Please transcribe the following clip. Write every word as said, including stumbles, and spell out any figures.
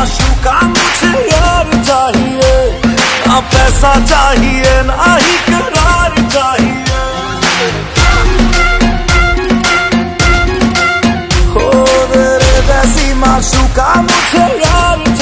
माशूका मुझे यार चाहिए, ना पैसा चाहिए ना ही करार चाहिए। हो तेरे जैसी माशूका मुझे यार